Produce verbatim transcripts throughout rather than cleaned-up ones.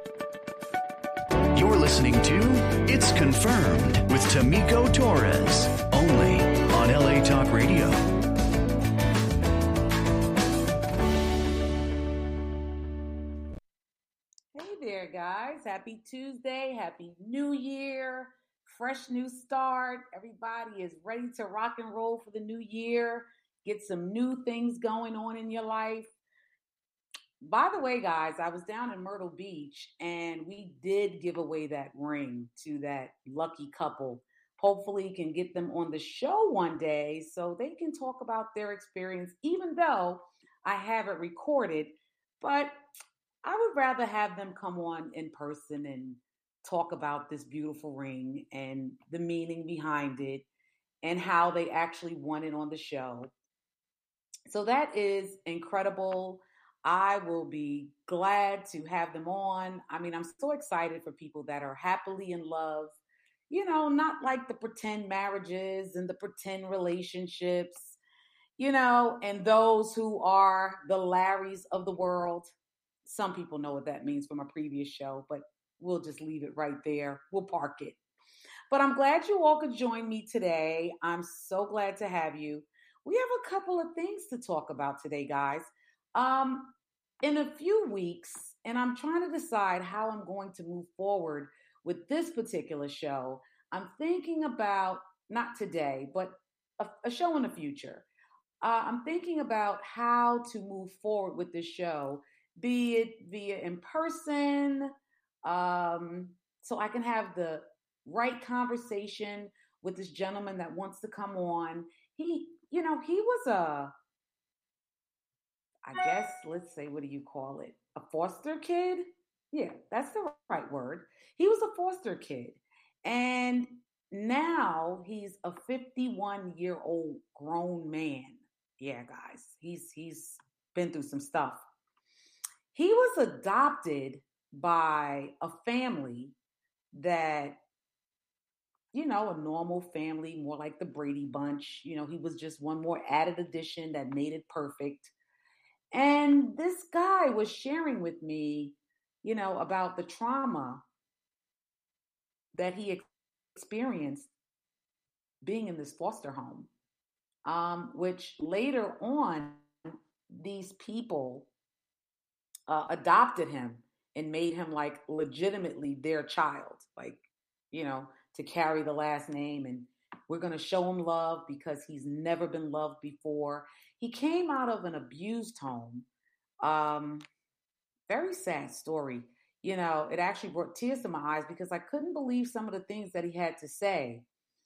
You're listening to It's Confirmed with Tamiko Torres, only on L A Talk Radio. Hey there, guys. Happy Tuesday. Happy New Year. Fresh new start. Everybody is ready to rock and roll for the new year. Get some new things going on in your life. By the way, guys, I was down in Myrtle Beach and we did give away that ring to that lucky couple. Hopefully can get them on the show one day so they can talk about their experience, even though I have it recorded. But I would rather have them come on in person and talk about this beautiful ring and the meaning behind it and how they actually won it on the show. So that is incredible. I will be glad to have them on. I mean, I'm so excited for people that are happily in love, you know, not like the pretend marriages and the pretend relationships, you know, and those who are the Larrys of the world. Some people know what that means from a previous show, but we'll just leave it right there. We'll park it. But I'm glad you all could join me today. I'm so glad to have you. We have a couple of things to talk about today, guys. Um, in a few weeks, and I'm trying to decide how I'm going to move forward with this particular show. I'm thinking about, not today, but a, a show in the future. Uh, I'm thinking about how to move forward with this show, be it via in person, um, so I can have the right conversation with this gentleman that wants to come on. He, you know, he was a, I guess, let's say, what do you call it? A foster kid? Yeah, that's the right word. He was a foster kid. And now he's a fifty-one year old grown man. Yeah, guys, he's he's been through some stuff. He was adopted by a family that, you know, a normal family, more like the Brady Bunch. You know, he was just one more added addition that made it perfect. And this guy was sharing with me, you know, about the trauma that he experienced being in this foster home, um, which later on, these people uh, adopted him and made him like legitimately their child, like, you know, to carry the last name. And we're going to show him love because he's never been loved before. He came out of an abused home. Um, very sad story. You know, it actually brought tears to my eyes because I couldn't believe some of the things that he had to say.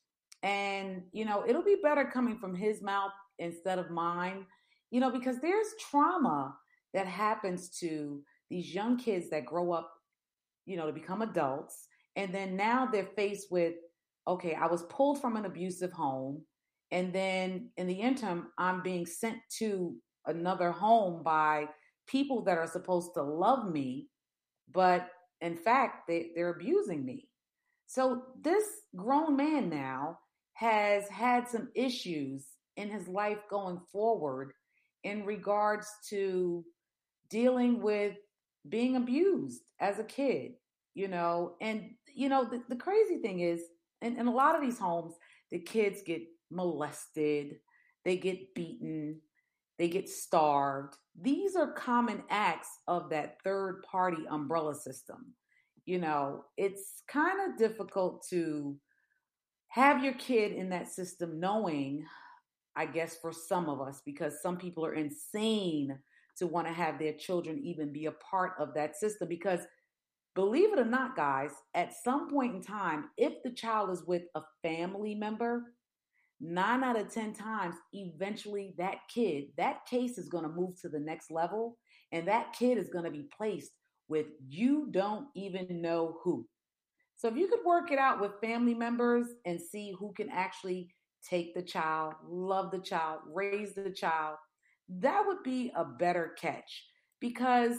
And, you know, it'll be better coming from his mouth instead of mine, you know, because there's trauma that happens to these young kids that grow up, you know, to become adults. And then now they're faced with, okay, I was pulled from an abusive home. And then in the interim, I'm being sent to another home by people that are supposed to love me, but in fact, they, they're abusing me. So this grown man now has had some issues in his life going forward in regards to dealing with being abused as a kid, you know. And, you know, the, the crazy thing is, in, in a lot of these homes, the kids get molested, they get beaten, they get starved. These are common acts of that third party umbrella system. You know, it's kind of difficult to have your kid in that system knowing, I guess, for some of us, because some people are insane to want to have their children even be a part of that system. Because believe it or not, guys, at some point in time, if the child is with a family member, nine out of ten times, eventually that kid, that case is going to move to the next level. And that kid is going to be placed with you don't even know who. So if you could work it out with family members and see who can actually take the child, love the child, raise the child, that would be a better catch. Because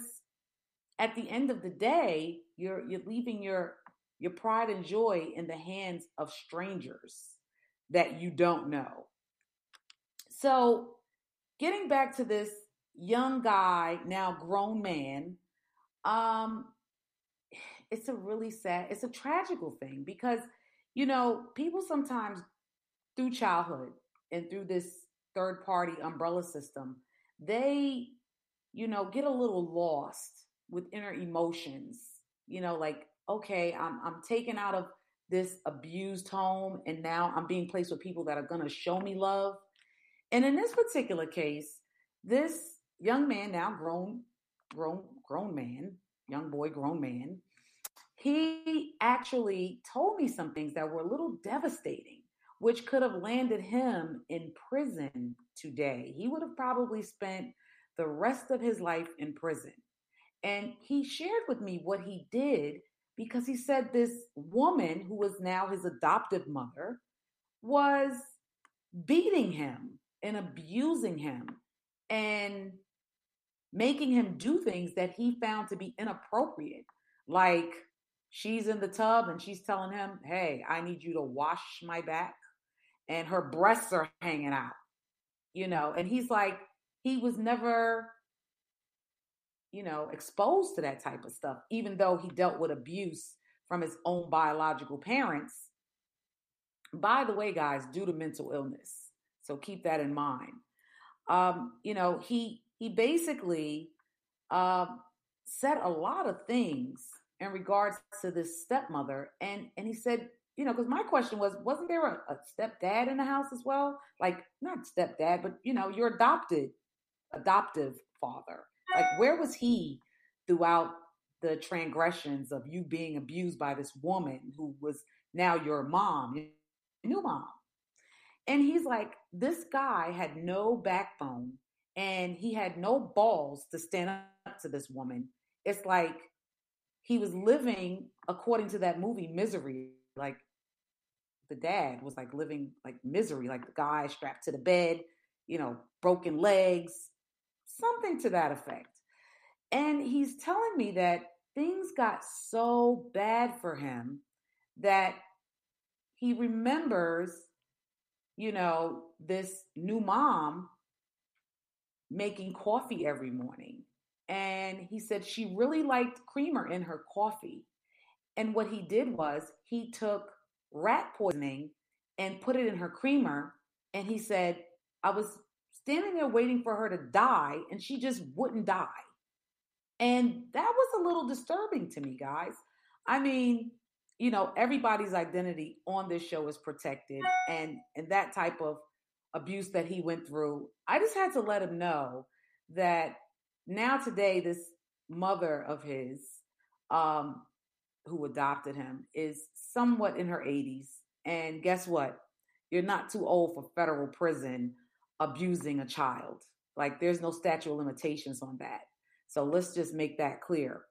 at the end of the day, you're you're leaving your your pride and joy in the hands of strangers that you don't know. So getting back to this young guy, now grown man, um, it's a really sad, it's a tragical thing because, you know, people sometimes through childhood and through this third party umbrella system, they, you know, get a little lost with inner emotions. You know, like, okay, I'm I'm taken out of this abused home and now I'm being placed with people that are gonna show me love. And in this particular case, this young man, now grown, grown, grown man, young boy, grown man, he actually told me some things that were a little devastating, which could have landed him in prison today. He would have probably spent the rest of his life in prison. And he shared with me what he did because he said this woman, who was now his adoptive mother, was beating him and abusing him and making him do things that he found to be inappropriate. Like, she's in the tub and she's telling him, hey, I need you to wash my back. And her breasts are hanging out, you know, and he's like, he was never, you know, exposed to that type of stuff, even though he dealt with abuse from his own biological parents. By the way, guys, due to mental illness. So keep that in mind. Um, you know, he he basically uh, said a lot of things in regards to this stepmother. And, and he said, you know, because my question was, wasn't there a, a stepdad in the house as well? Like, not stepdad, but, you know, your adopted, adoptive father. Like, where was he throughout the transgressions of you being abused by this woman who was now your mom, your new mom? And he's like, this guy had no backbone and he had no balls to stand up to this woman. It's like he was living according to that movie Misery. Like, the dad was like living like misery, like the guy strapped to the bed, you know, broken legs, something to that effect. And he's telling me that things got so bad for him that he remembers, you know, this new mom making coffee every morning. And he said she really liked creamer in her coffee. And what he did was he took rat poisoning and put it in her creamer. And he said, I was standing there waiting for her to die and she just wouldn't die. And that was a little disturbing to me, guys. I mean, you know, everybody's identity on this show is protected, and, and that type of abuse that he went through, I just had to let him know that now today, this mother of his, um, who adopted him, is somewhat in her eighties. And guess what? You're not too old for federal prison abusing a child. Like, there's no statute of limitations on that. So let's just make that clear.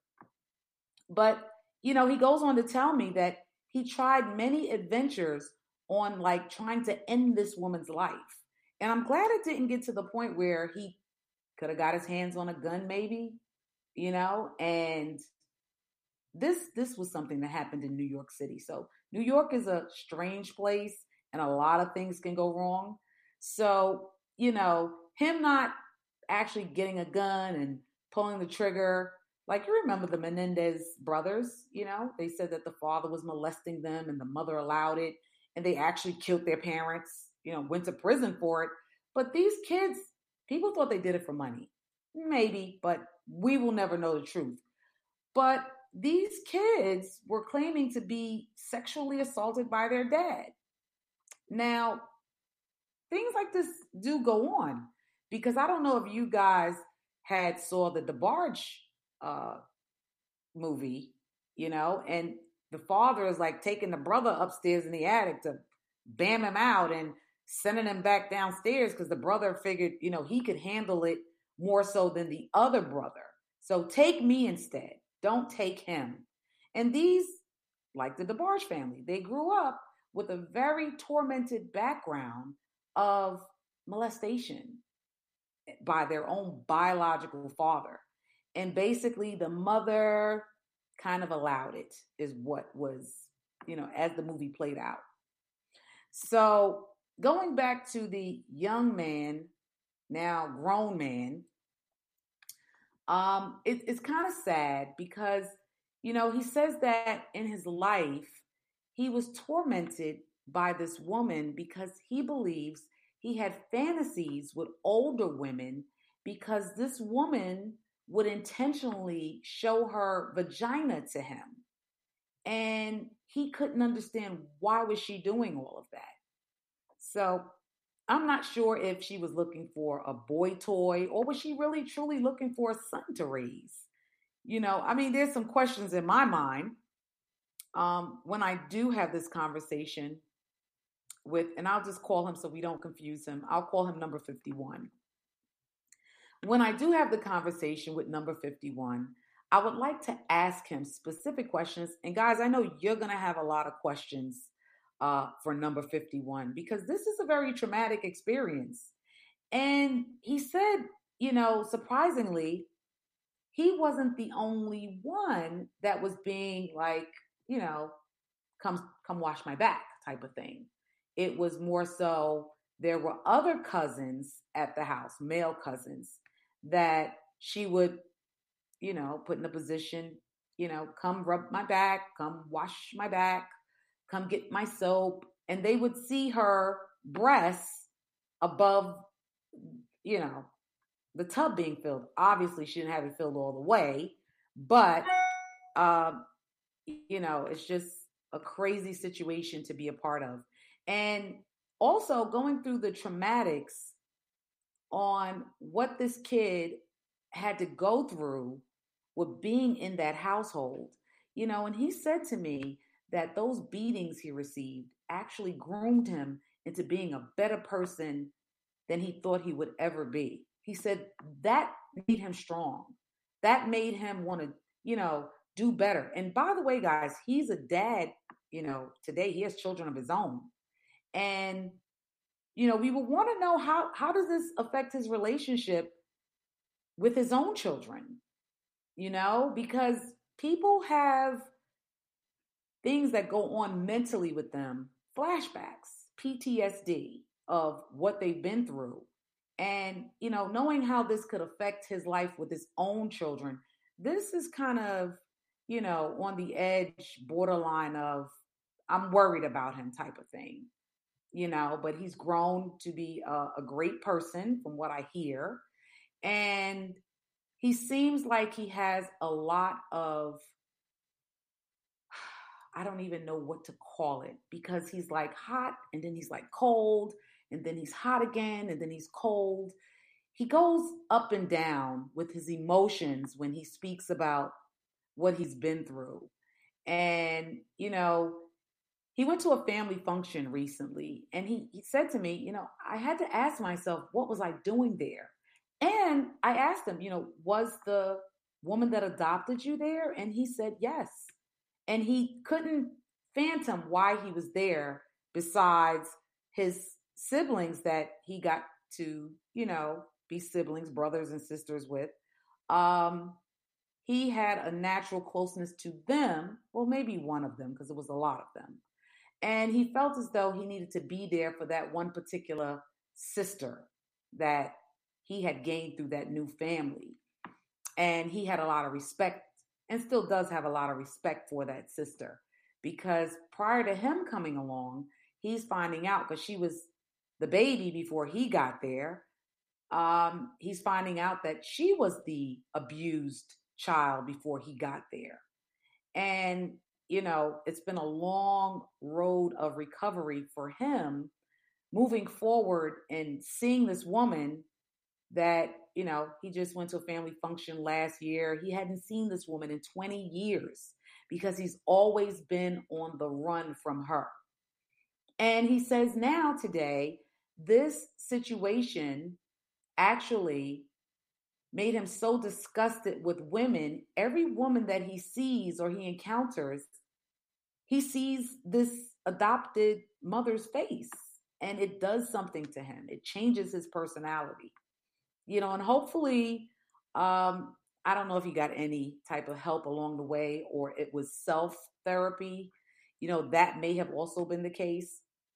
But, you know, he goes on to tell me that he tried many adventures on like trying to end this woman's life. And I'm glad it didn't get to the point where he could have got his hands on a gun, maybe, you know, and this, this was something that happened in New York City. So New York is a strange place and a lot of things can go wrong. So, you know, him not actually getting a gun and pulling the trigger, like, you remember the Menendez brothers, you know, they said that the father was molesting them and the mother allowed it. And they actually killed their parents, you know, went to prison for it. But these kids, people thought they did it for money. Maybe, but we will never know the truth. But these kids were claiming to be sexually assaulted by their dad. Now, things like this do go on, because I don't know if you guys had saw the DeBarge uh, movie, you know, and the father is like taking the brother upstairs in the attic to bam him out and sending him back downstairs because the brother figured, you know, he could handle it more so than the other brother. So take me instead. Don't take him. And these, like the DeBarge family, they grew up with a very tormented background of molestation by their own biological father. And basically the mother kind of allowed it, is what was, you know, as the movie played out. So going back to the young man, now grown man, um, it, it's kind of sad because You know, he says that in his life, he was tormented by this woman because he believes he had fantasies with older women because this woman would intentionally show her vagina to him. And he couldn't understand why was she doing all of that. So I'm not sure if she was looking for a boy toy or was she really truly looking for a son to raise. You know, I mean, there's some questions in my mind um, when I do have this conversation with, and I'll just call him so we don't confuse him. I'll call him number fifty-one. When I do have the conversation with number fifty-one, I would like to ask him specific questions. And guys, I know you're going to have a lot of questions uh, for number fifty-one because this is a very traumatic experience. And he said, you know, surprisingly, he wasn't the only one that was being like, you know, come come wash my back type of thing. It was more so there were other cousins at the house, male cousins, that she would, you know, put in a position, you know, come rub my back, come wash my back, come get my soap. And they would see her breasts above, you know, the tub being filled. Obviously, she didn't have it filled all the way, but, um, you know, it's just a crazy situation to be a part of. And also going through the traumatics on what this kid had to go through with being in that household. You know, and he said to me that those beatings he received actually groomed him into being a better person than he thought he would ever be. He said that made him strong. That made him want to, you know, do better. And by the way, guys, he's a dad, you know, today he has children of his own. And, you know, we would want to know how, how does this affect his relationship with his own children? You know, because people have things that go on mentally with them, flashbacks, P T S D of what they've been through. And, you know, knowing how this could affect his life with his own children, this is kind of, you know, on the edge, borderline of, I'm worried about him type of thing, you know, but he's grown to be a, a great person from what I hear. And he seems like he has a lot of, I don't even know what to call it, because he's like hot and then he's like cold and then he's hot again and then he's cold. He goes up and down with his emotions when he speaks about what he's been through. And, you know, he went to a family function recently and he, he said to me, you know, I had to ask myself, what was I doing there? And I asked him, you know, was the woman that adopted you there? And he said, yes. And he couldn't fathom why he was there besides his siblings that he got to, you know, be siblings, brothers and sisters with. Um, he had a natural closeness to them. Well, maybe one of them, because it was a lot of them. And he felt as though he needed to be there for that one particular sister that he had gained through that new family. And he had a lot of respect and still does have a lot of respect for that sister, because prior to him coming along, he's finding out, because she was the baby before he got there. Um, he's finding out that she was the abused child before he got there. And, you know, it's been a long road of recovery for him moving forward and seeing this woman that, you know, he just went to a family function last year. He hadn't seen this woman in twenty years because he's always been on the run from her. And he says now today, this situation actually made him so disgusted with women. Every woman that he sees or he encounters, he sees this adopted mother's face, and it does something to him. It changes his personality. You know, and hopefully, um, I don't know if he got any type of help along the way or it was self-therapy. You know, that may have also been the case.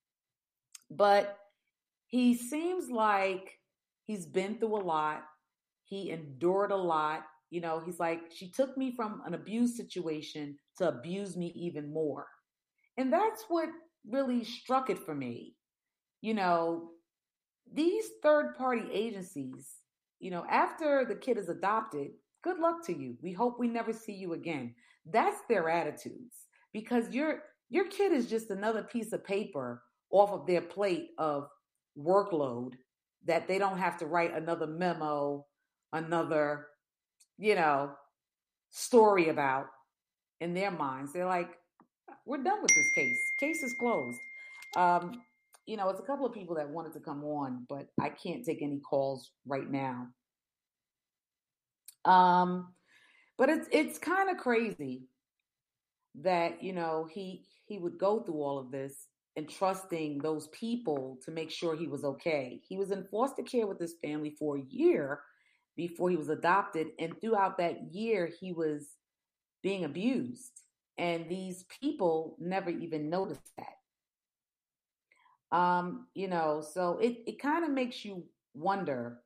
But he seems like he's been through a lot. He endured a lot. You know, he's like, she took me from an abuse situation to abuse me even more. And that's what really struck it for me. You know, these third party agencies, you know, after the kid is adopted, good luck to you. We hope we never see you again. That's their attitudes because your your kid is just another piece of paper off of their plate of workload that they don't have to write another memo, another, you know, story about in their minds. They're like, we're done with this case. Case is closed. Um, you know, it's a couple of people that wanted to come on, but I can't take any calls right now. Um, but it's it's kind of crazy that you know he he would go through all of this and trusting those people to make sure he was okay. He was in foster care with his family for a year before he was adopted, and throughout that year, he was being abused, and these people never even noticed that. Um, you know, so it it kind of makes you wonder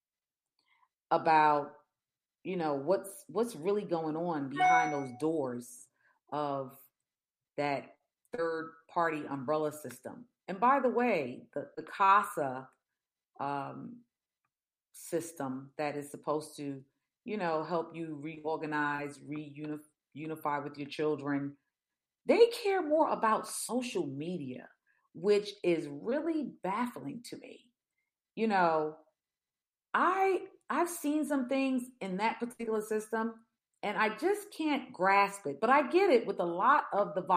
about you know what's what's really going on behind those doors of that third party umbrella system. And by the way, the, the CASA um, system that is supposed to, you know, help you reorganize, reunify with your children, they care more about social media, which is really baffling to me. You know, I I've seen some things in that particular system and I just can't grasp it. But I get it with a lot of the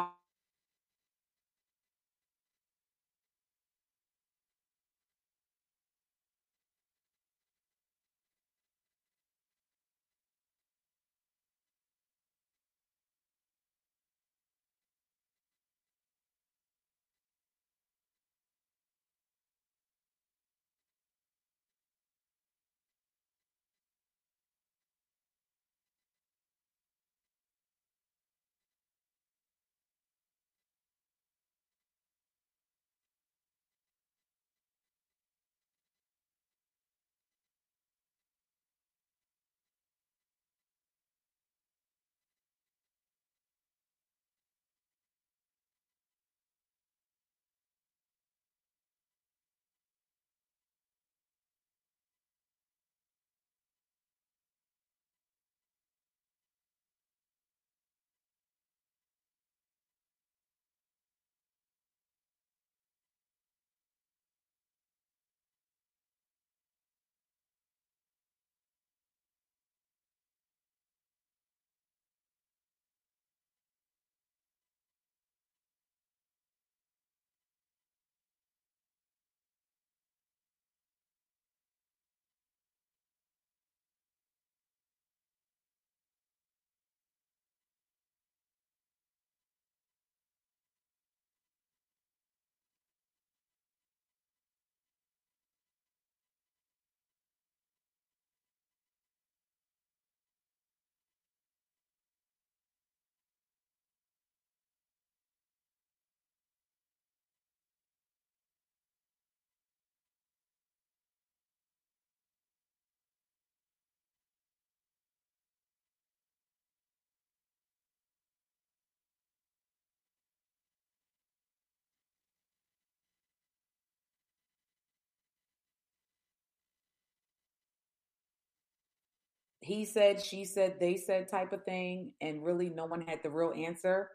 he said, she said, they said type of thing, and really no one had the real answer.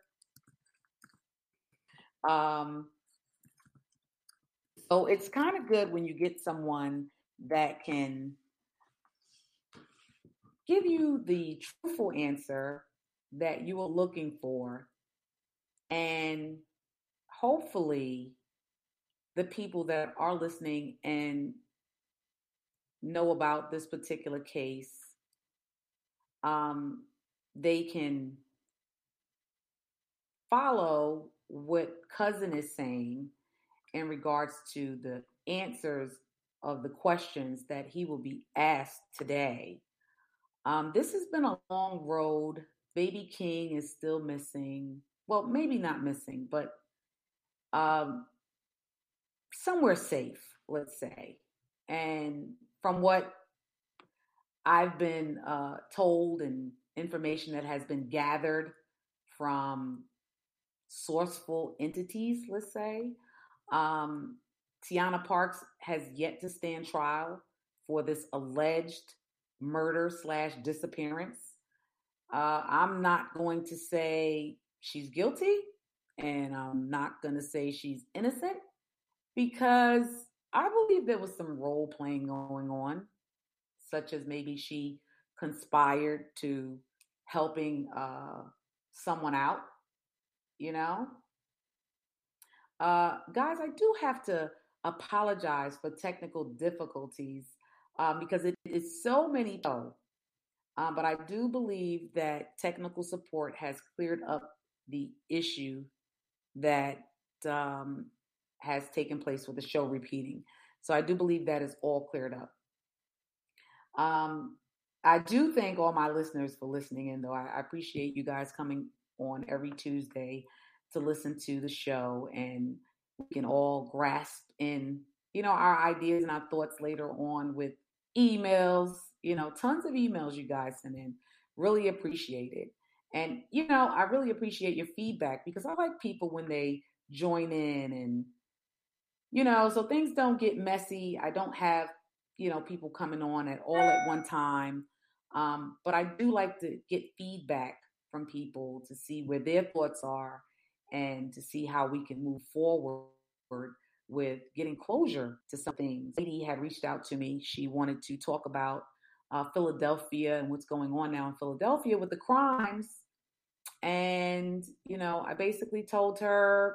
Um, so it's kind of good when you get someone that can give you the truthful answer that you were looking for, and hopefully the people that are listening and know about this particular case, um, they can follow what cousin is saying in regards to the answers of the questions that he will be asked today. Um, this has been a long road. Baby King is still missing. Well, maybe not missing, but um, somewhere safe, let's say. And from what I've been uh, told, and information that has been gathered from sourceful entities, let's say. Um, Tiana Parks has yet to stand trial for this alleged murder slash disappearance. Uh, I'm not going to say she's guilty, and I'm not going to say she's innocent because I believe there was some role playing going on, such as maybe she conspired to helping uh, someone out, you know? Uh, guys, I do have to apologize for technical difficulties um, because it is so many people. Um, but I do believe that technical support has cleared up the issue that um, has taken place with the show repeating. So I do believe that is all cleared up. Um, I do thank all my listeners for listening in, though. I, I appreciate you guys coming on every Tuesday to listen to the show, and we can all grasp in, you know, our ideas and our thoughts later on with emails, you know, tons of emails you guys send in. Really appreciate it. And, you know, I really appreciate your feedback because I like people when they join in and, you know, so things don't get messy. I don't have, you know, people coming on at all at one time. Um, but I do like to get feedback from people to see where their thoughts are and to see how we can move forward with getting closure to some things. A lady had reached out to me. She wanted to talk about uh, Philadelphia and what's going on now in Philadelphia with the crimes. And, you know, I basically told her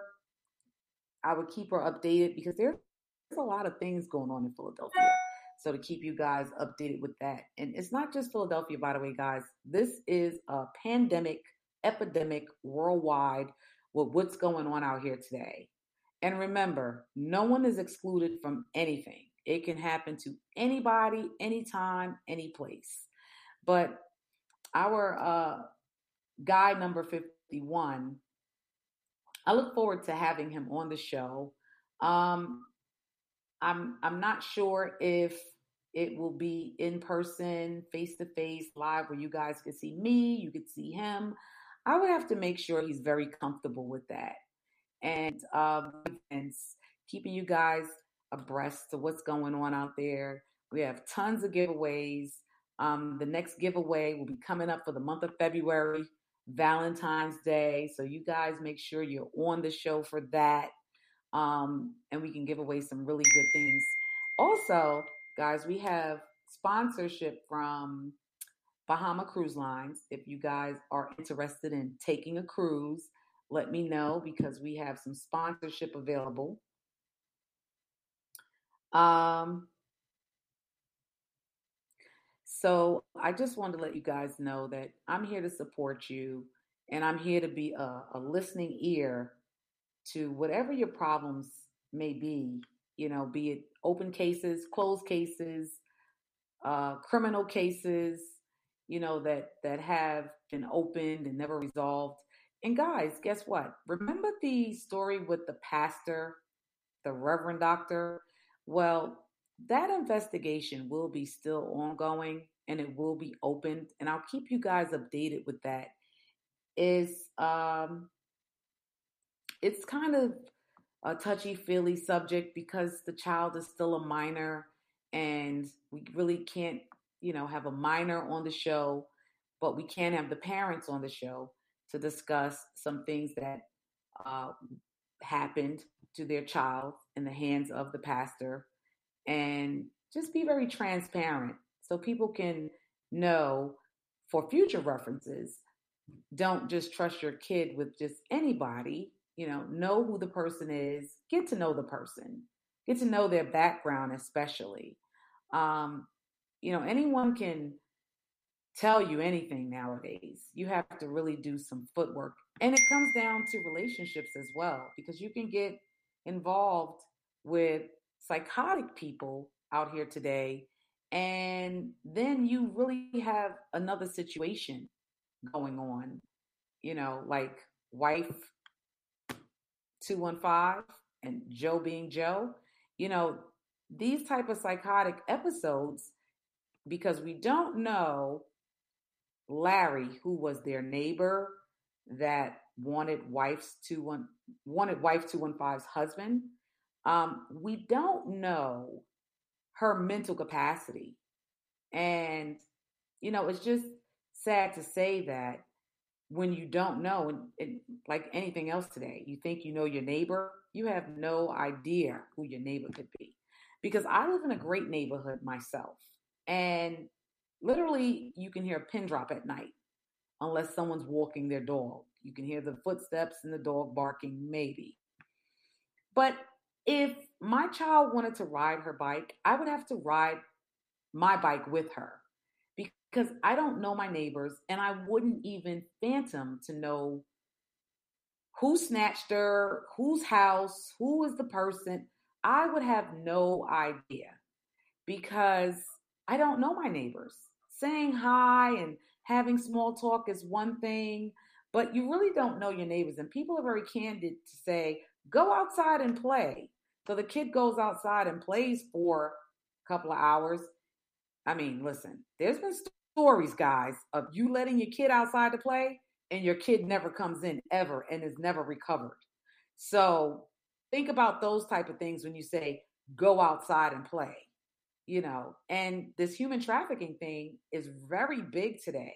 I would keep her updated because there's a lot of things going on in Philadelphia. So to keep you guys updated with that. And it's not just Philadelphia, by the way, guys. This is a pandemic, epidemic worldwide with what's going on out here today. And remember, no one is excluded from anything. It can happen to anybody, anytime, any place. But our uh, guy number fifty-one, I look forward to having him on the show. Um, I'm I'm not sure if it will be in person, face to face, live, where you guys could see me, you could see him. I would have to make sure he's very comfortable with that, and um, and keeping you guys abreast to what's going on out there. We have tons of giveaways. Um, the next giveaway will be coming up for the month of February, Valentine's Day. So you guys make sure you're on the show for that. Um, and we can give away some really good things. Also, guys, we have sponsorship from Bahama Cruise Lines. If you guys are interested in taking a cruise, let me know because we have some sponsorship available. Um, so I just wanted to let you guys know that I'm here to support you, and I'm here to be a, a listening ear to whatever your problems may be, you know, be it open cases, closed cases, uh, criminal cases, you know, that, that have been opened and never resolved. And guys, guess what? Remember the story with the pastor, the Reverend Doctor? Well, that investigation will be still ongoing and it will be opened. And I'll keep you guys updated with that. Is um, it's kind of a touchy feely subject because the child is still a minor and we really can't, you know, have a minor on the show, but we can have the parents on the show to discuss some things that uh, happened to their child in the hands of the pastor and just be very transparent so people can know for future references. Don't just trust your kid with just anybody. You know, know who the person is, get to know the person, get to know their background, especially. Um, you know, anyone can tell you anything nowadays. You have to really do some footwork. And it comes down to relationships as well, because you can get involved with psychotic people out here today. And then you really have another situation going on, you know, like wife two one five and Joe being Joe. You know, these type of psychotic episodes because we don't know Larry, who was their neighbor that wanted wife's two one wanted wife two one five's husband. Um, we don't know her mental capacity. And, you know, it's just sad to say that when you don't know, and, and like anything else today, you think you know your neighbor, you have no idea who your neighbor could be. Because I live in a great neighborhood myself. And literally, you can hear a pin drop at night unless someone's walking their dog. You can hear the footsteps and the dog barking, maybe. But if my child wanted to ride her bike, I would have to ride my bike with her because I don't know my neighbors and I wouldn't even phantom to know who snatched her, whose house, who is the person. I would have no idea because I don't know my neighbors. Saying hi and having small talk is one thing, but you really don't know your neighbors. And people are very candid to say, go outside and play. So the kid goes outside and plays for a couple of hours. I mean, listen, there's been stories, guys, of you letting your kid outside to play and your kid never comes in ever and is never recovered. So think about those type of things when you say, go outside and play. You know, and this human trafficking thing is very big today.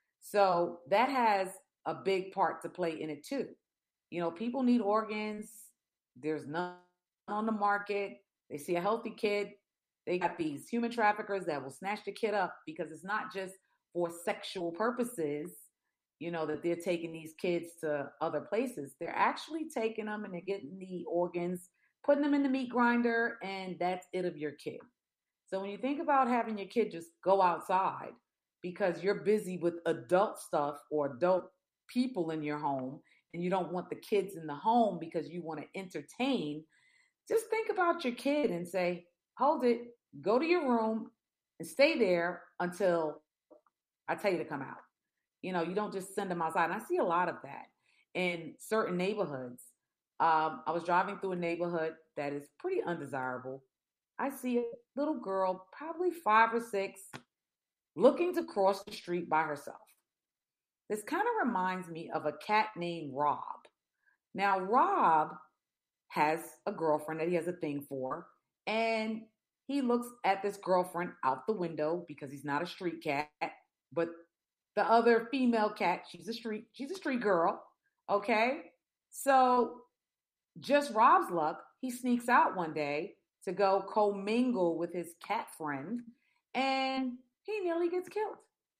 So that has a big part to play in it too. You know, people need organs. There's none on the market. They see a healthy kid. They got these human traffickers that will snatch the kid up because it's not just for sexual purposes, you know, that they're taking these kids to other places. They're actually taking them and they're getting the organs, putting them in the meat grinder, and that's it of your kid. So when you think about having your kid just go outside because you're busy with adult stuff or adult people in your home and you don't want the kids in the home because you want to entertain, just think about your kid and say, hold it, go to your room and stay there until I tell you to come out. You know, you don't just send them outside. And I see a lot of that in certain neighborhoods. Um, I was driving through a neighborhood that is pretty undesirable. I see a little girl, probably five or six, looking to cross the street by herself. This kind of reminds me of a cat named Rob. Now, Rob has a girlfriend that he has a thing for, and he looks at this girlfriend out the window because he's not a street cat, but the other female cat, she's a street, she's a street girl, okay? So just Rob's luck, he sneaks out one day to go commingle with his cat friend, and he nearly gets killed.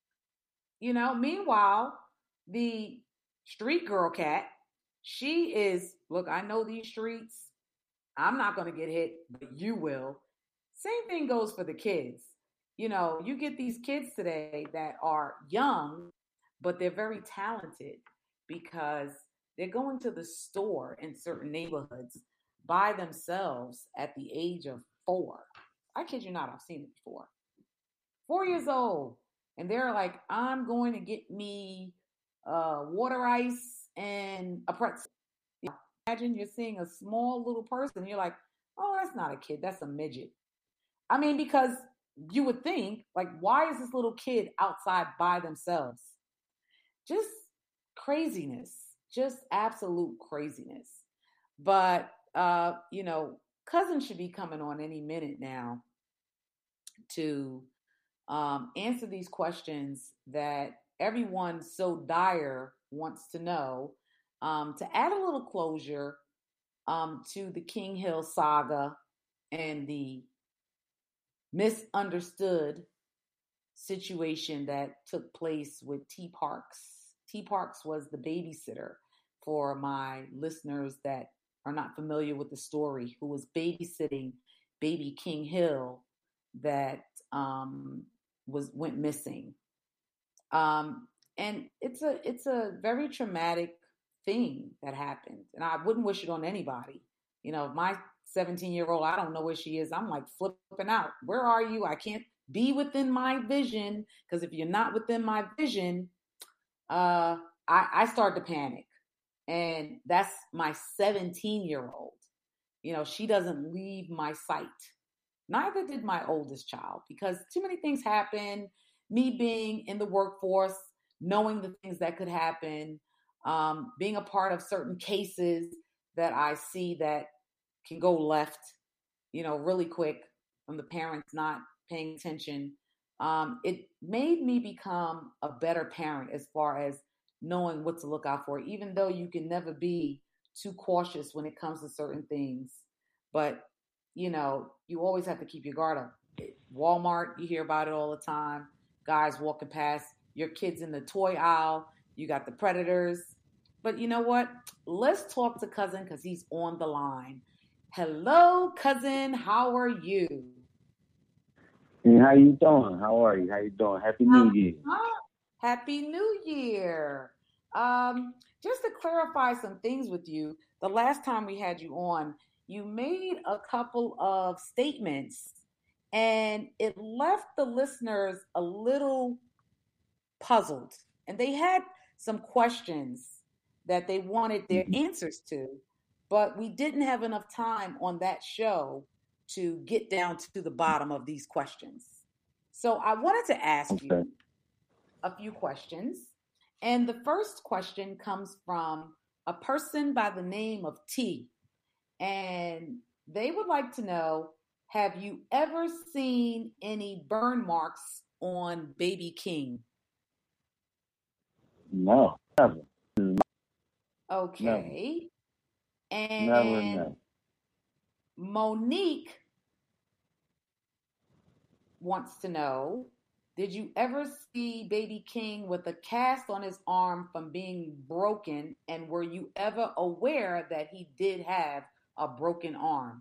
You know, meanwhile, the street girl cat, she is, look, I know these streets. I'm not going to get hit, but you will. Same thing goes for the kids. You know, you get these kids today that are young, but they're very talented because they're going to the store in certain neighborhoods by themselves at the age of four. I kid you not, I've seen it before. Four years old. And they're like, I'm going to get me uh, water ice and a pretzel. You know, imagine you're seeing a small little person. And you're like, oh, that's not a kid. That's a midget. I mean, because you would think, like, why is this little kid outside by themselves? Just craziness. Just absolute craziness. But Uh, you know, Cousin should be coming on any minute now to um, answer these questions that everyone so dire wants to know, um, to add a little closure um, to the King Hill saga and the misunderstood situation that took place with T. Parks. T. Parks was the babysitter, for my listeners that are not familiar with the story, who was babysitting baby King Hill that um, was went missing. Um, and it's a it's a very traumatic thing that happened, and I wouldn't wish it on anybody. You know, my seventeen-year-old, I don't know where she is. I'm like flipping out. Where are you? I can't be within my vision, because if you're not within my vision, uh, I, I start to panic. And that's my seventeen-year-old. You know, she doesn't leave my sight. Neither did my oldest child because too many things happen. Me being in the workforce, knowing the things that could happen, um, being a part of certain cases that I see that can go left, you know, really quick from the parents not paying attention. Um, it made me become a better parent as far as knowing what to look out for, even though you can never be too cautious when it comes to certain things. But, you know, you always have to keep your guard up. Walmart, you hear about it all the time. Guys walking past, your kids in the toy aisle, you got the predators. But you know what? Let's talk to cousin because he's on the line. Hello, cousin. How are you? Hey, how you doing? How are you? How you doing? Happy New Um, Year. Happy New Year. Um, just to clarify some things with you, the last time we had you on, you made a couple of statements and it left the listeners a little puzzled. And they had some questions that they wanted their Mhm. answers to, but we didn't have enough time on that show to get down to the bottom of these questions. So I wanted to ask Okay. you a few questions. And the first question comes from a person by the name of T. And they would like to know, have you ever seen any burn marks on Baby King? No, never, never, Okay. never, And never. Monique wants to know, did you ever see Baby King with a cast on his arm from being broken? And were you ever aware that he did have a broken arm?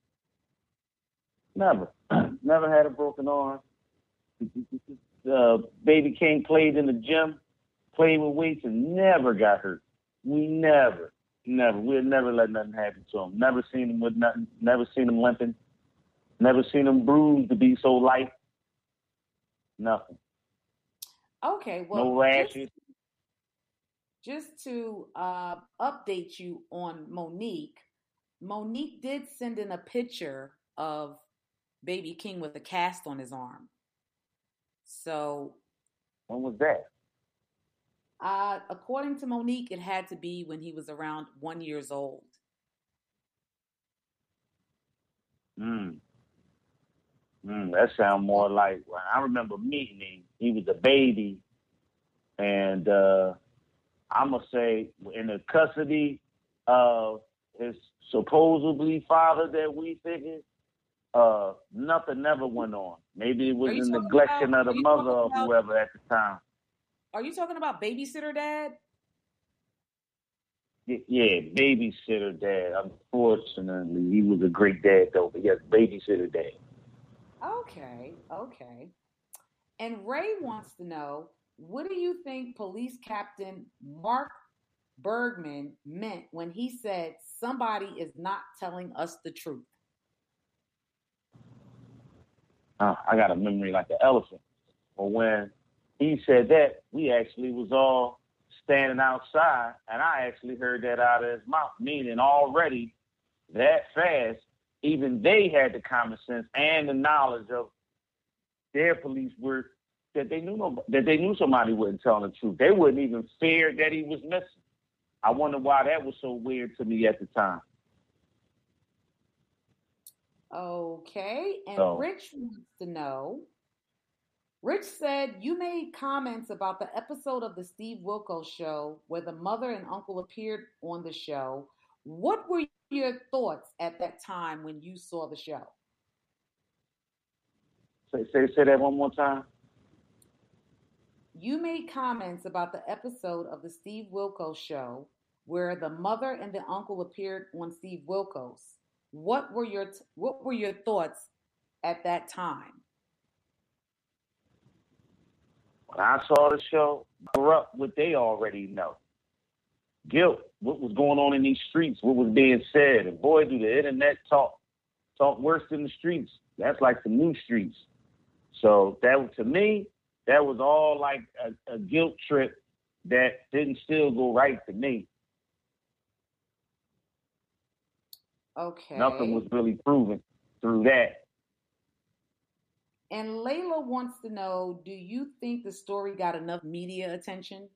Never. Never had a broken arm. Uh, Baby King played in the gym, played with weights, and never got hurt. We never, never. We'll never let nothing happen to him. Never seen him with nothing. Never seen him limping. Never seen him bruised to be so light. Nothing. Okay, No well, just rashes. just to uh, update you on Monique, Monique did send in a picture of Baby King with a cast on his arm. So, When was that? uh, according to Monique, it had to be when he was around one years old. Mm. Mm, that sounds more like when I remember meeting him. He was a baby, and uh, I'm gonna say in the custody of his supposedly father that we figured, uh, nothing never went on. Maybe it Are was you a talking about? neglection of the Are you mother talking or about? whoever at the time. Are you talking about Babysitter Dad? Y- Yeah, babysitter dad. Unfortunately, he was a great dad though. But yes, babysitter dad. Okay, okay. And Ray wants to know, what do you think Police Captain Mark Bergman meant when he said somebody is not telling us the truth? Uh, I got a memory like an elephant. But when he said that, we actually was all standing outside, and I actually heard that out of his mouth, meaning already that fast, even they had the common sense and the knowledge of their police work that they knew no, that they knew somebody wasn't telling the truth. They wouldn't even fear that he was missing. I wonder why that was so weird to me at the time. Okay. And So, Rich wants to know. Rich said you made comments about the episode of the Steve Wilkos show where the mother and uncle appeared on the show. What were your thoughts at that time when you saw the show? say, say, say that one more time. You made comments about the episode of the Steve Wilkos show where the mother and the uncle appeared on Steve Wilkos. What were your what were your thoughts at that time? When I saw the show, corrupt what they already know. Guilt, what was going on in these streets, what was being said. And boy, do the internet talk talk worse than the streets. That's like the new streets. So that to me, that was all like a, a guilt trip that didn't still go right to me. Nothing was Okay. really proven through that. And Layla wants to know, do you think the story got enough media attention?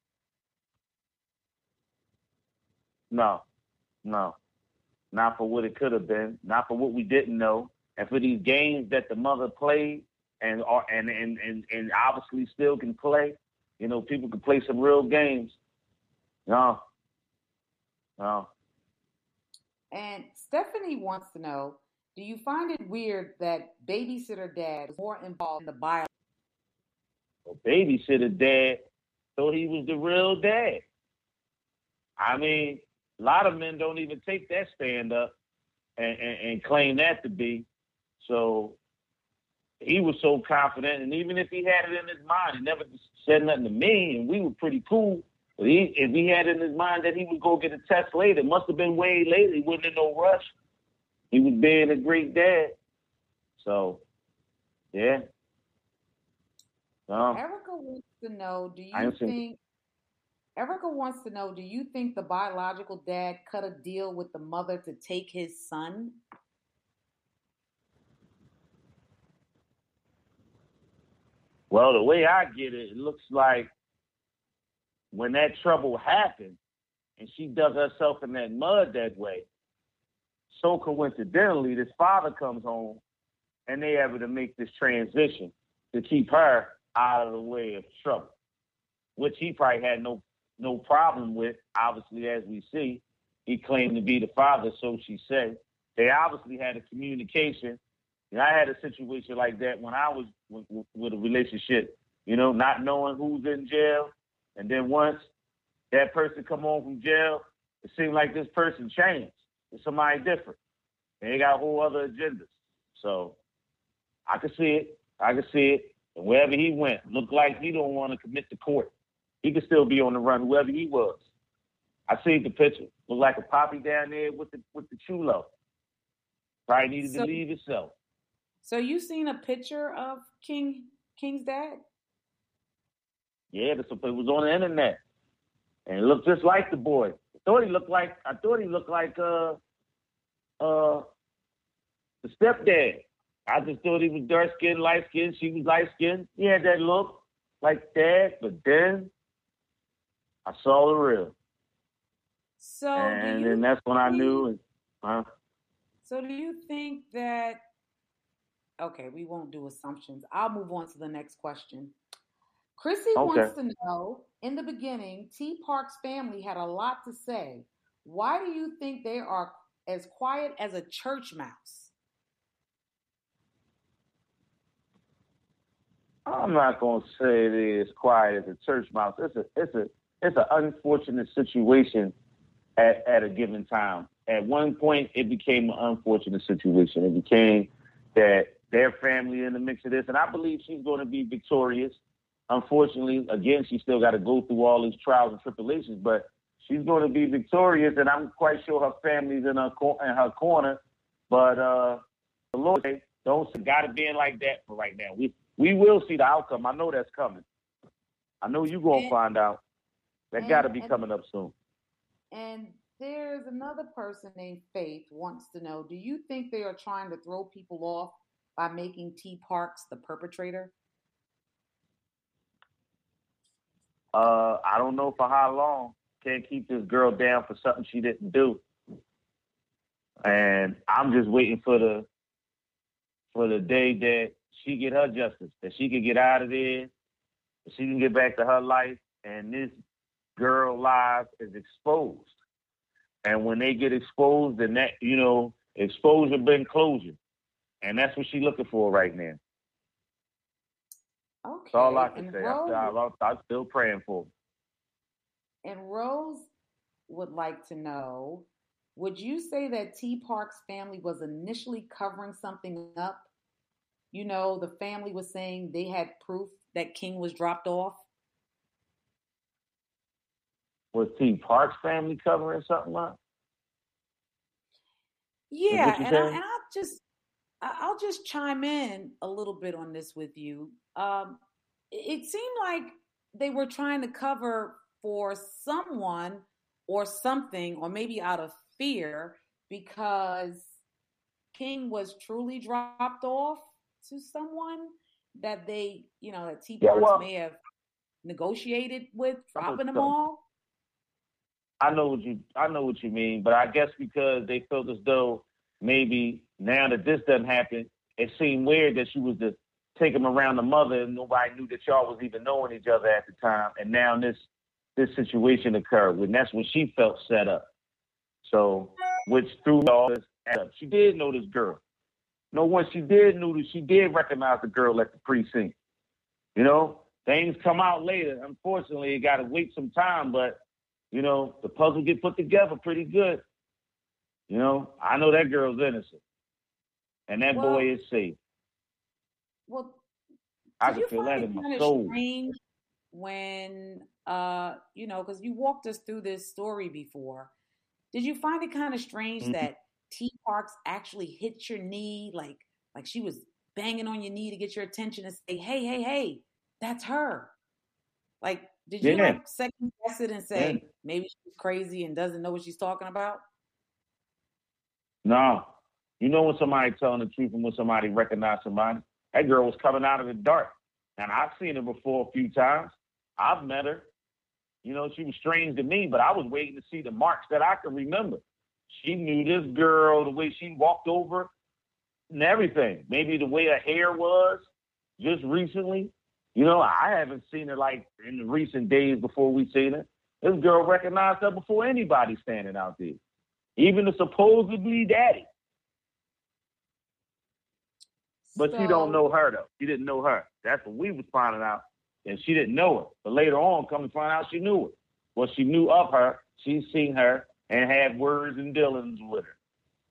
No, no. Not for what it could have been, not for what we didn't know, and for these games that the mother played and are and and, and, and obviously still can play. You know, people can play some real games. No. No. And Stephanie wants to know, do you find it weird that babysitter dad was more involved in the bio? Well, babysitter dad thought he was the real dad. I mean, a lot of men don't even take that stand up and, and, and claim that to be. So he was so confident, and even if he had it in his mind, he never said nothing to me, and we were pretty cool. But he, if he had it in his mind that he would go get a test later, it must have been way later. He wasn't in no rush. He was being a great dad. So, yeah. Um, Erica wants to know, do you I think, think Erica wants to know, do you think the biological dad cut a deal with the mother to take his son? Well, the way I get it, it looks like when that trouble happened and she dug herself in that mud that way, so coincidentally, this father comes home and they able to make this transition to keep her out of the way of trouble, which he probably had no no problem with. Obviously, as we see, he claimed to be the father, so she said. They obviously had a communication. And I had a situation like that when I was with, with, with a relationship, you know, not knowing who's in jail. And then once that person come home from jail, it seemed like this person changed. It's somebody different. And they got whole other agendas. So I could see it. I could see it. And wherever he went, looked like he don't want to commit to court. He could still be on the run, whoever he was. I see the picture. Looked like a poppy down there with the with the chulo. Probably needed So, to leave himself. so you seen a picture of King King's dad? Yeah, this, it was on the internet. And it looked just like the boy. I thought he looked like I thought he looked like uh uh the stepdad. I just thought he was dark skinned, light skinned, she was light skinned. He had that look like dad, but then I saw the real. So and do you then that's when I think, knew. Huh? So do you think that, okay, we won't do assumptions. I'll move on to the next question. Chrissy Okay. wants to know, in the beginning, T. Park's family had a lot to say. Why do you think they are as quiet as a church mouse? I'm not gonna say they're as quiet as a church mouse. It's a it's a it's an unfortunate situation at, at a given time. At one point it became an unfortunate situation. It became that their family in the mix of this, and I believe she's gonna be victorious. Unfortunately, again, she still got to go through all these trials and tribulations, but she's going to be victorious, and I'm quite sure her family's in her, in her corner. But uh, the Lord don't got to be in like that for right now. We we will see the outcome. I know that's coming. I know you're going to find out. That got to be and, coming up soon. And there's another person named Faith wants to know, do you think they are trying to throw people off by making T. Parks the perpetrator? Uh, I don't know for how long. Can't keep this girl down for something she didn't do. And I'm just waiting for the for the day that she get her justice, that she can get out of there, that she can get back to her life, and this girl life is exposed. And when they get exposed, then that, you know, exposure brings closure. And that's what she's looking for right now. Okay. That's all I can and say. Rose, I'm, I'm, I'm still praying for her. And Rose would like to know, would you say that T. Park's family was initially covering something up? You know, the family was saying they had proof that King was dropped off. Was T. Park's family covering something up? Yeah, and, I, and I'll just I'll just chime in a little bit on this with you. Um, it seemed like they were trying to cover for someone or something, or maybe out of fear, because King was truly dropped off. to someone that they, you know, that T Yeah, Parks well, may have negotiated with, I know dropping them something. all? I know what you I know what you mean, but I guess because they felt as though maybe now that this doesn't happen, it seemed weird that she was to take him around the mother and nobody knew that y'all was even knowing each other at the time. And now this this situation occurred, and that's when she felt set up. So, which threw all this up. She did know this girl. No, once she did know that she did recognize the girl at the precinct. You know, things come out later. Unfortunately, you got to wait some time, but you know, the puzzle get put together pretty good. You know, I know that girl's innocent, and that Well, boy is safe. well, I did can you feel find that it in my kind of soul. strange when, uh, you know, because you walked us through this story before. Did you find it kind of strange Mhm. that T Parks actually hit your knee, like like she was banging on your knee to get your attention and say, "Hey, hey, hey, that's her." Like, did you Yeah, like second guess it and yeah. say maybe she's crazy and doesn't know what she's talking about? No. You know when somebody telling the truth and when somebody recognize somebody? That girl was coming out of the dark. And I've seen her before a few times. I've met her. You know, she was strange to me, but I was waiting to see the marks that I could remember. She knew this girl, the way she walked over and everything. Maybe the way her hair was just recently. You know, I haven't seen her like in the recent days before we seen her. This girl recognized her before anybody standing out there. Even the supposedly daddy. But she don't So, know her though. She didn't know her. That's what we was finding out. And she didn't know her. But later on, come to find out she knew her. Well, she knew of her. She's seen her and had words and dealings with her.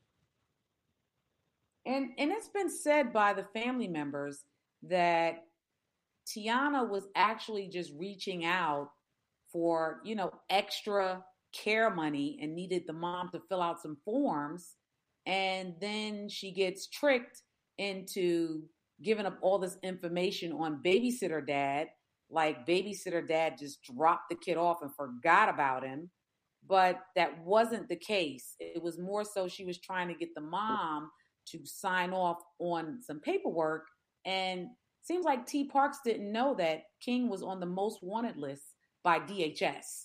and and it's been said by the family members that Tiana was actually just reaching out for, you know, extra care money and needed the mom to fill out some forms. And then she gets tricked into giving up all this information on babysitter dad. Like, babysitter dad just dropped the kid off and forgot about him. But that wasn't the case. It was more so she was trying to get the mom to sign off on some paperwork. And seems like T Parks didn't know that King was on the most wanted list by D H S.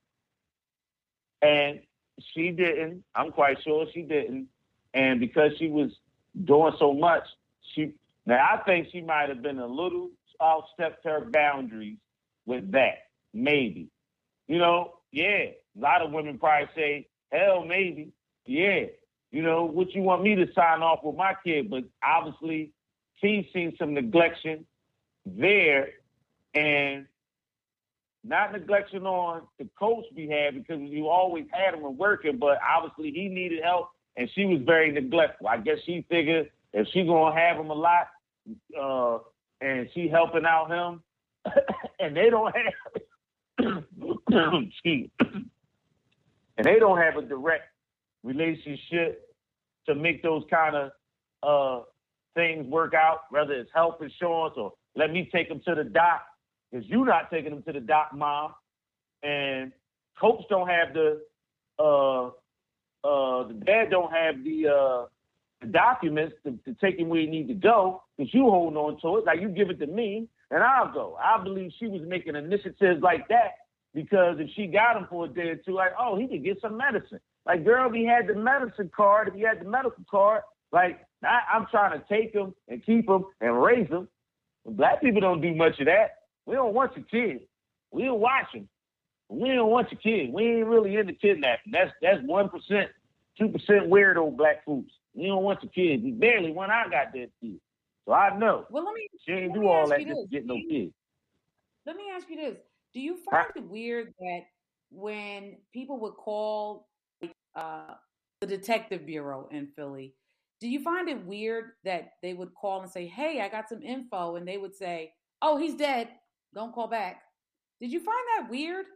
And she didn't. I'm quite sure she didn't. And because she was doing so much, she now I think she might have been a little outstepped her boundaries with that. Maybe. You know, yeah. A lot of women probably say, hell, maybe. Yeah. You know, what you want me to sign off with my kid? But obviously, she's seen some neglection there, and not neglection on the coach behalf because you always had him working, but obviously he needed help, and she was very neglectful. I guess she figured if she gonna have him a lot, uh, and she helping out him, and they don't have, excuse, and they don't have a direct relationship to make those kind of uh, things work out, whether it's health insurance or let me take them to the doc, because you're not taking them to the doc, mom. And coach don't have the, uh, uh, the dad don't have the, uh, the documents to, to take him where he need to go, because you holding on to it. Like, you give it to me, and I'll go. I believe she was making initiatives like that, because if she got him for a day or two, like, oh, he could get some medicine. Like, girl, if he had the medicine card, if he had the medical card, like, I, I'm trying to take him and keep him and raise him. Black people don't do much of that. We don't want your kids. We don't watch them. We don't want your kids. We ain't really into kidnapping. That's that's one percent, two percent weirdo black folks. We don't want your kids. We barely when I got that kid. So I know. Well, let me She ain't let do me all ask that you just this. to get Do no you, kids. let me ask you this. Do you I, find it weird that when people would call uh, the detective bureau in Philly, do you find it weird that they would call and say, "Hey, I got some info," and they would say, "Oh, he's dead. Don't call back." Did you find that weird?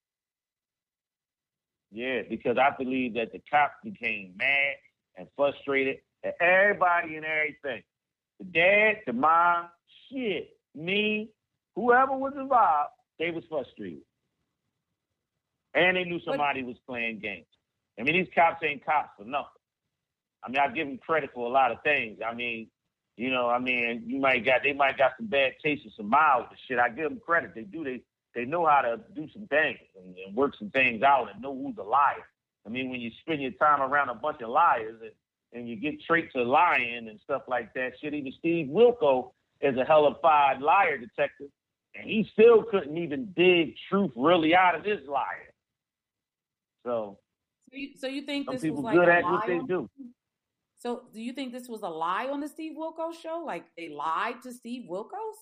yeah, because I believe that the cops became mad and frustrated at everybody and everything. The dad, the mom, shit, me, whoever was involved, they was frustrated. And they knew But somebody was playing games. I mean, these cops ain't cops for nothing. I mean, I give them credit for a lot of things. I mean, You know, I mean, you might got they might got some bad taste and some miles and shit. I give them credit. They do. They they know how to do some things and, and work some things out and know who's a liar. I mean, when you spend your time around a bunch of liars and, and you get traits of lying and stuff like that, shit, even Steve Wilkos is a hellified liar detective, and he still couldn't even dig truth really out of this liar. So, so you, so you think some this people was like good a at lie what they on, do. So do you think this was a lie on the Steve Wilkos show? Like they lied to Steve Wilkos?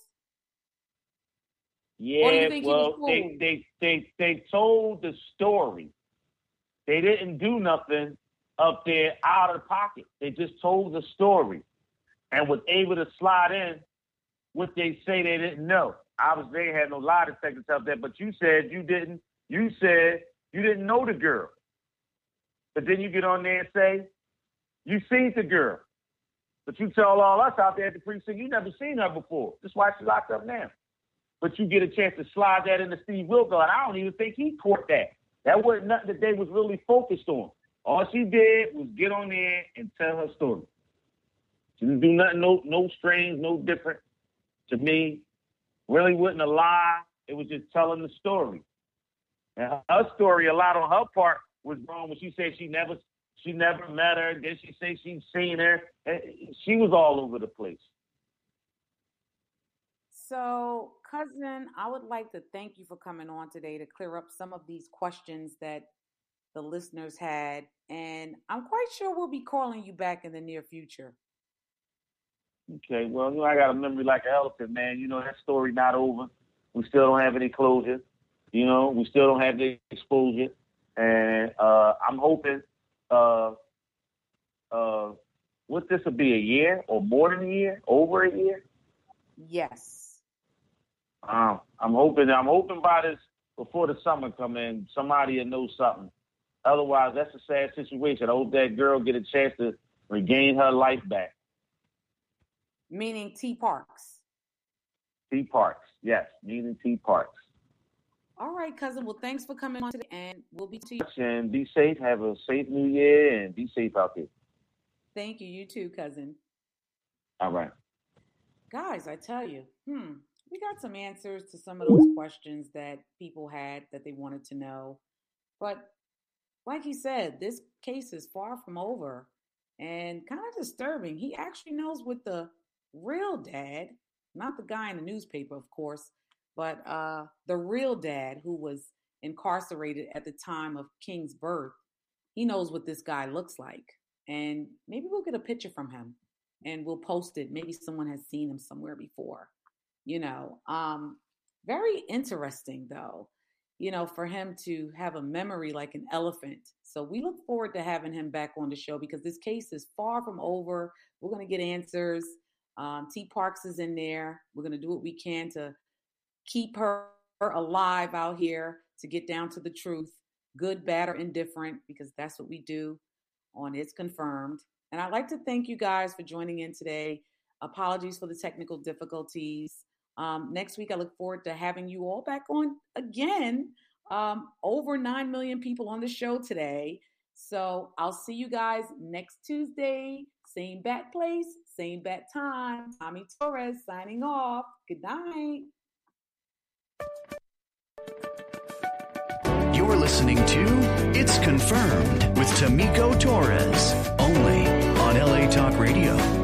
Yeah, well, they, they they they told the story. They didn't do nothing up there out of pocket. They just told the story and was able to slide in what they say they didn't know. Obviously, they had no lie detectors up there, but you said you didn't. You said you didn't know the girl. But then you get on there and say, you seen the girl. But you tell all us out there at the precinct, you never seen her before. That's why she's locked up now. But you get a chance to slide that into Steve Wilkos, and I don't even think he caught that. That wasn't nothing that they was really focused on. All she did was get on there and tell her story. She didn't do nothing, no, no strange, no different to me. Really wasn't a lie. It was just telling the story. And her story, a lot on her part, was wrong when she said she never she never met her. Then she said she'd seen her. She was all over the place. So, cousin, I would like to thank you for coming on today to clear up some of these questions that the listeners had. And I'm quite sure we'll be calling you back in the near future. Okay, well, you know, I got a memory like an elephant, man. You know, that story not over. We still don't have any closure. You know, we still don't have the exposure. And uh, I'm hoping, uh, uh, what, this will be a year or more than a year, over a year? Yes. Um, I'm hoping, I'm hoping by this, before the summer come in, somebody will know something. Otherwise, that's a sad situation. I hope that girl get a chance to regain her life back. Meaning T. Parks. T. Parks, yes, meaning T. Parks. All right, cousin. Well, thanks for coming on today, and we'll be to you. And be safe. Have a safe New Year, and be safe out there. Thank you. You too, cousin. All right. Guys, I tell you, hmm, we got some answers to some of those questions that people had that they wanted to know. But like he said, this case is far from over and kind of disturbing. He actually knows what the real dad, not the guy in the newspaper, of course, but uh, the real dad who was incarcerated at the time of King's birth. He knows what this guy looks like. And maybe we'll get a picture from him and we'll post it. Maybe someone has seen him somewhere before. You know, um, very interesting, though, you know, for him to have a memory like an elephant. So we look forward to having him back on the show because this case is far from over. We're going to get answers. Um, T. Parks is in there. We're going to do what we can to keep her alive out here, to get down to the truth, good, bad, or indifferent, because that's what we do on It's Confirmed. And I'd like to thank you guys for joining in today. Apologies for the technical difficulties. Um, next week, I look forward to having you all back on again. Um, over nine million people on the show today. So I'll see you guys next Tuesday. Same bat place, same bat time. Tommy Torres signing off. Good night. You're listening to It's Confirmed with Tamiko Torres, only on L A Talk Radio.